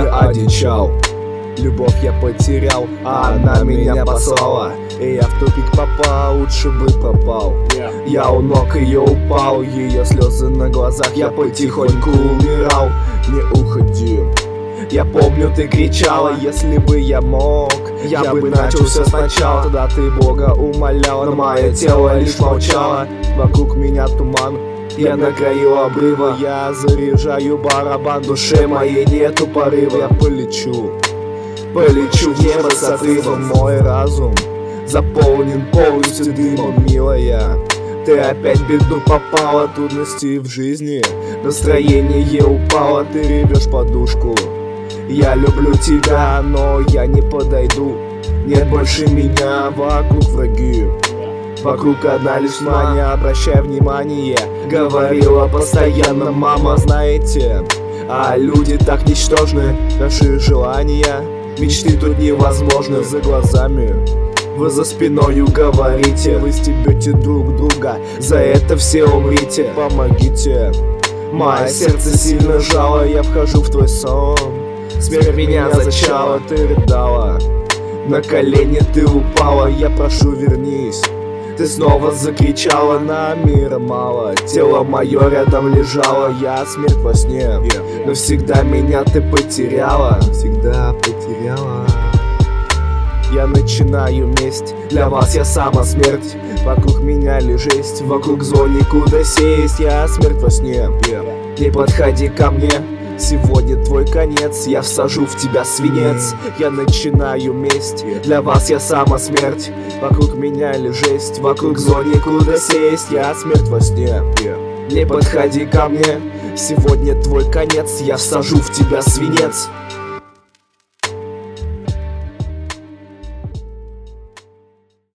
одичал. Любовь я потерял, а она меня послала. И я в тупик попал, лучше бы пропал. Я у ног ее упал, ее слезы на глазах, я потихоньку умирал. Не уходи. Я помню, ты кричала, если бы я мог, я бы начал все сначала. Тогда ты Бога умоляла, но мое тело лишь молчало. Вокруг меня туман, я на краю обрыва. Я заряжаю барабан, душе моей нету порыва. Я полечу в небо с отрывом. Мой разум заполнен полностью дымом, милая. Ты опять в беду попала, трудности в жизни, настроение упало. Ты ревешь подушку. Я люблю тебя, но я не подойду. Нет больше меня, вокруг враги. Вокруг одна лишь мания, обращай внимание. Говорила постоянно мама, знаете, а люди так ничтожны. Наши желания, мечты тут невозможны. За глазами вы за спиною говорите, вы стебете друг друга, за это все умрите. Помогите, мое сердце сильно жало, я вхожу в твой сон. Смерть меня зачала, ты рыдала, на колени ты упала. Я прошу, вернись. Ты снова закричала, на мира мало. Тело мое рядом лежало, я смерть во сне. Навсегда меня ты потеряла, всегда потеряла. Я начинаю месть, для вас я сама смерть. Вокруг меня лишь жесть, вокруг зло никуда сесть. Я смерть во сне, не подходи ко мне. Сегодня твой конец, я всажу в тебя свинец. Я начинаю месть, для вас я сама смерть. Вокруг меня лишь жесть, вокруг зло никуда сесть. Я смерть во сне, не подходи ко мне. Сегодня твой конец, я всажу в тебя свинец.